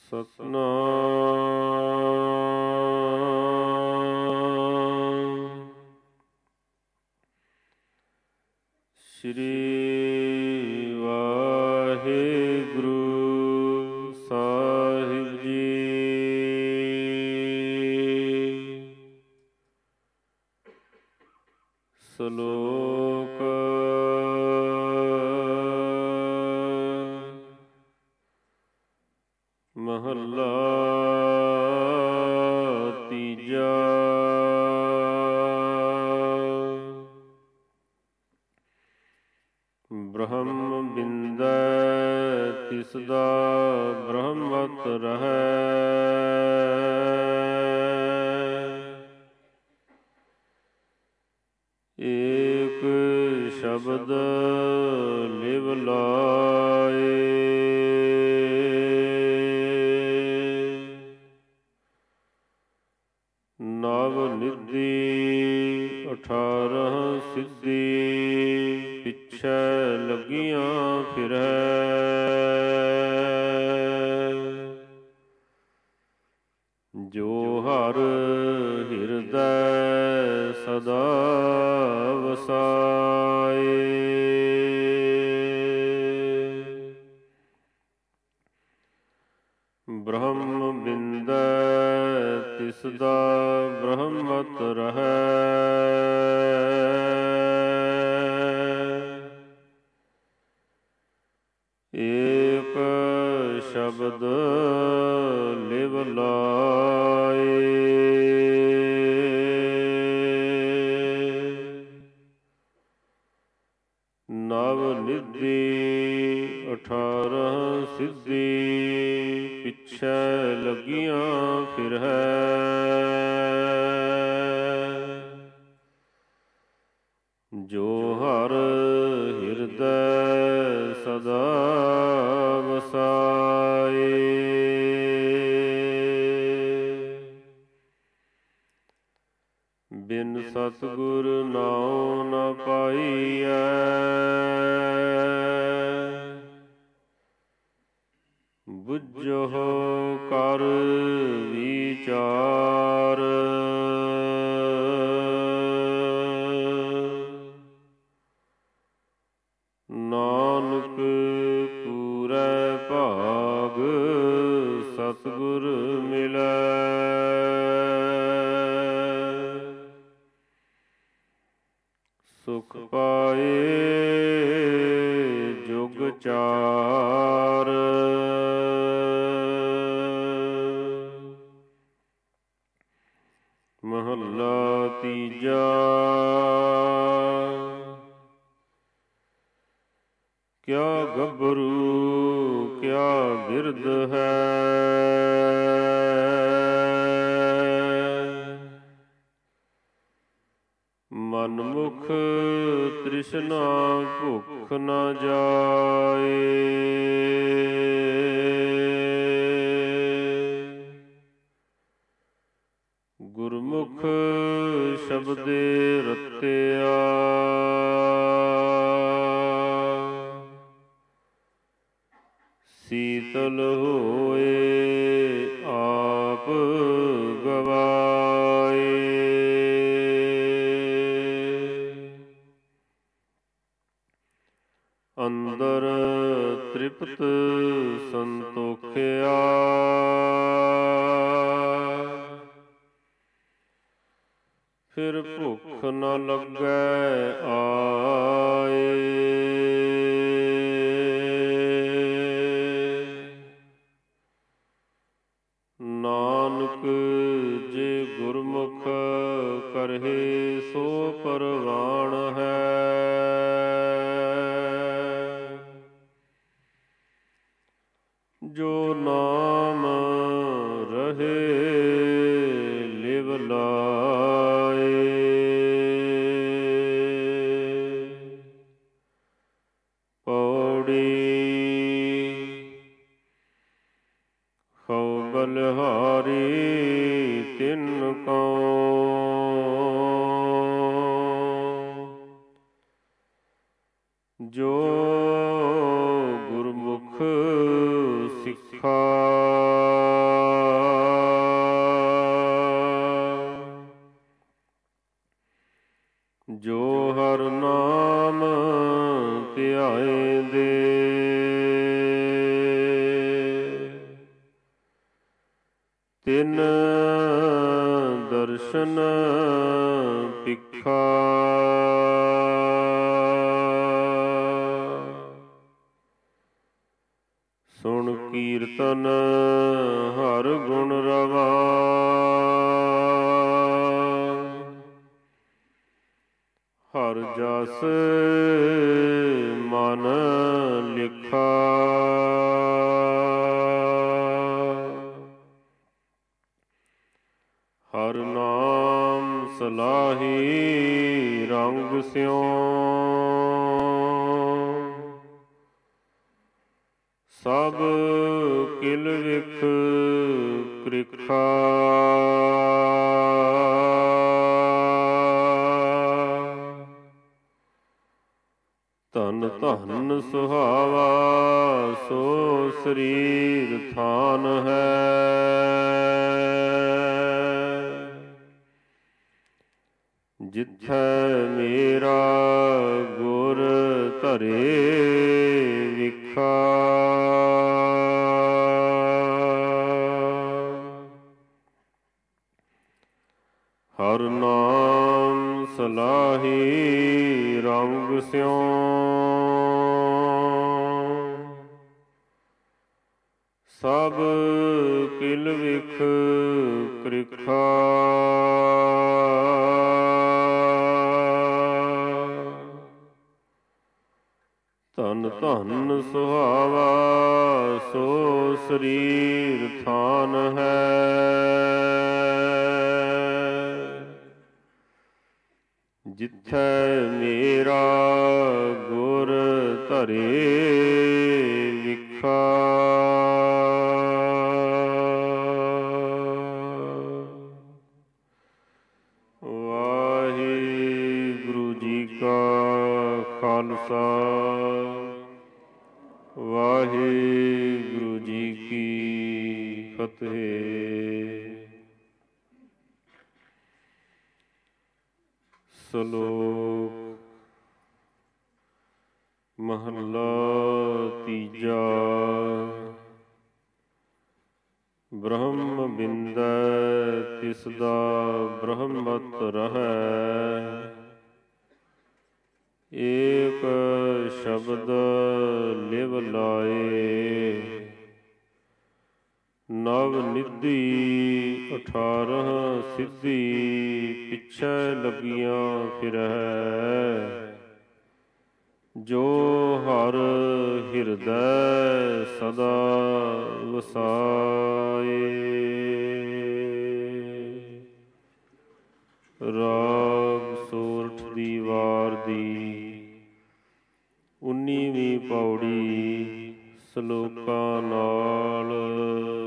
ਸਤਿਨਾਮ ਸ੍ਰੀ ਵਾਹਿਗੁਰੂ ਸਾਹਿਬ ਜੀ। ਸ਼ਲੋਕ ਮਹੱਲਾ ਤੀਜਾ। ਬ੍ਰਹਮ ਬਿੰਦੈ ਤਿਸਦਾ ਬ੍ਰਹਮਤ ਰਹੈ। ਏਕ ਸ਼ਬਦ ਲਿਵ ਲਾਏ। ਨਵ ਨਿਧੀ 18 ਸਿੱਧੀ ਪਿੱਛੇ ਲੱਗੀਆਂ ਫਿਰੈ। ਜੋ ਹਰ ਹਿਰਦੈ ਸਦਾ ਵਸਾਏ। ਬ੍ਰਹਮ ਬਿੰਦੈ ਤਿਸਦਾ ਬ੍ਰਹਮਤ ਰਹੈ। ਏਕ ਸ਼ਬਦ ਲਿਵ ਲਾਏ। ਨਵ ਨਿਧੀ 18 ਸਿੱਧੀ ਪਿੱਛੇ ਲੱਗੀਆਂ ਫਿਰੈ। ਜੋ ਹਰ ਹਿਰਦੈ ਸਦਾ ਵਸਾਏ। ਬਿਨ ਸਤਿਗੁਰ ਨਾਉ ਨ ਪਾਈਐ। ਬੁੱਝਹੁ ਕਰ ਵਿਚਾਰ। ਨਾਨਕ ਪੂਰੈ ਭਾਗ ਸਤਿਗੁਰ ਮਿਲੈ। ਸੁਖ ਪਾਏ ਜੁਗ ਚਾਰ। ਮਹੱਲਾ ਤੀਜਾ। ਕਿਆ ਗੱਭਰੂ ਕਿਆ ਬਿਰਧ ਹੈ। ਮਨਮੁਖ ਤ੍ਰਿਸ਼ਨਾ ਭੁੱਖ ਨ ਜਾਏ। ਗੁਰਮੁਖ ਸ਼ਬਦੇ ਰਤਿਆ। ਸੀਤਲ ਹੋਏ ਆਪ ਗਵਾਏ। ਅੰਦਰ ਤ੍ਰਿਪਤ ਸੰਤੋਖਿਆ। ਫਿਰ ਭੁੱਖ ਨ ਲੱਗੈ ਆਏ। ਨਾਨਕ ਜੇ ਗੁਰਮੁਖ ਕਰਹਿ ਸੋ ਪਰਵਾਣ ਹੈ। ਜੋ ਨਾਮ ਰਹੇ ਲਿਵ ਲਾਏ। ਪੌੜੀ ਹਉ ਬਲਿਹਾਰੀ ਤਿਨ ਕਉ। ਜੋ ਗੁਰਮੁਖ ਸਿੱਖਾ ਤਿਨ ਦਰਸ਼ਨ ਪਿਖਾ ਸੁਣ ਕੀਰਤਨ ਹਰ ਗੁਣ ਰਵਾ ਹਰ ਜਸ ਮਨ ਲਿਖਾ ਹਰ ਨਾਮ ਸਲਾਹੀ ਰੰਗ ਸਿਉ ਸਭ ਕਿਲ ਵਿਖ ਕ੍ਰਿਖਾ ਧਨ ਧਨ ਸੁਹਾਵਾ ਸੋ ਸਰੀਰ ਥਾਨ ਹੈ ਜਿੱਥੈ ਮੇਰਾ ਗੁਰ ਧਰੇ ਵਿਖਾ ਹਰ ਨਾਮ ਸਲਾਹੀ ਰੰਗ ਸਿਉ ਸਭ ਕਿਲ ਵਿਖ ਕ੍ਰਿਖਾ ਧਨ ਧਨ ਸੁਹਾਵਾ ਸੋ ਸਰੀਰ ਥਾਨ ਹੈ ਜਿੱਥੈ ਮੇਰਾ ਗੁਰ ਧਰੇ ਵਿਖਾ ਵਾਹਿਗੁਰੂ ਜੀ ਕਾ ਖਾਲਸਾ ਵਾਹਿਗੁਰੂ ਜੀ ਕੀ ਫਤਿਹ। ਸ਼ਲੋਕ ਮਹੱਲਾ ਤੀਜਾ। ਬ੍ਰਹਮ ਬਿੰਦੈ ਤਿਸਦਾ ਬ੍ਰਹਮਤ ਰਹੈ ਏਕ ਸ਼ਬਦ ਲਿਵ ਲਾਏ ਨਵ ਨਿਧੀ 18 ਸਿੱਧੀ ਪਿੱਛੇ ਲੱਗੀਆਂ ਫਿਰੈ ਜੋ ਹਰ ਹਿਰਦੈ ਸਦਾ ਵਸਾਏ। ਰਾਗ ਸੋਰਠ ਦੀ ਵਾਰ ਦੀ 19ਵੀਂ ਪੌੜੀ। ਸ਼ਲੋਕਾਂ ਨਾਲ